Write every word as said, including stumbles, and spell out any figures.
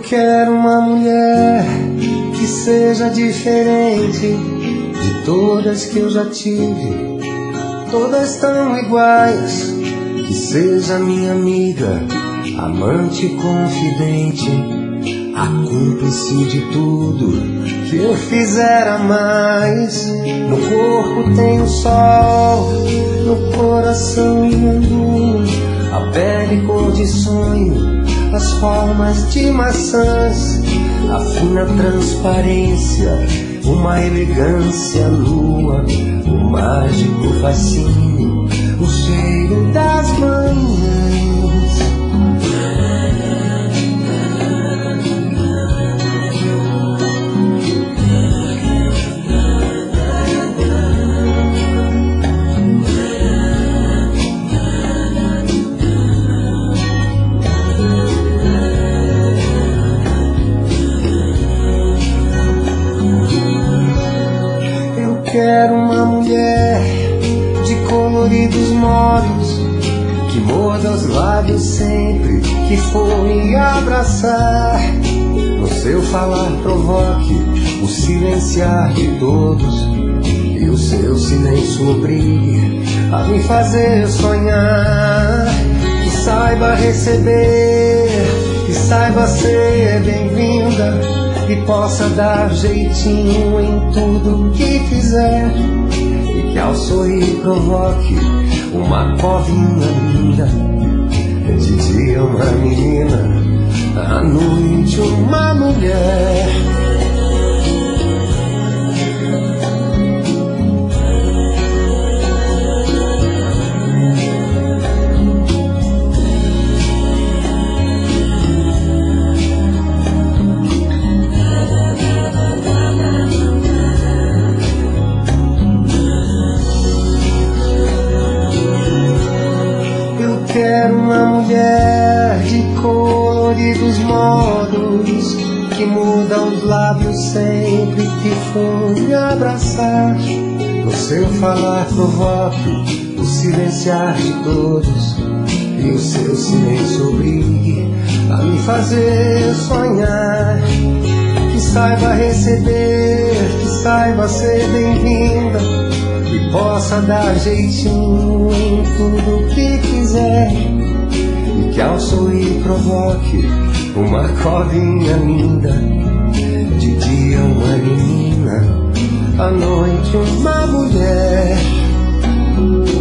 quero uma mulher que seja diferente de todas que eu já tive. Todas tão iguais, que seja minha amiga, amante confidente, a cúmplice de tudo que eu fizer a mais. No corpo tem o sol, no coração o mundo, a pele cor de sonho, as formas de maçãs, a fina transparência, uma elegância nua, o mágico fascínio, o cheiro das manhãs. Quero uma mulher de coloridos modos, que morda os lábios sempre que for me abraçar. No seu falar provoque o silenciar de todos, e o seu silêncio obrigue a me fazer sonhar. Que saiba receber, que saiba ser bem-vinda, e possa dar jeitinho em tudo que fizer, e que ao sorrir provoque uma covinha linda. De dia uma menina, à noite uma mulher. Quero uma mulher de coloridos modos, que muda os lábios sempre que for me abraçar. No seu falar provoque o silenciar de todos, e o seu silêncio obrigue a me fazer sonhar. Que saiba receber, que saiba ser bem-vinda, e possa dar jeitinho em tudo que quiser, e que ao sorrir provoque uma covinha linda. De dia uma menina, à noite uma mulher.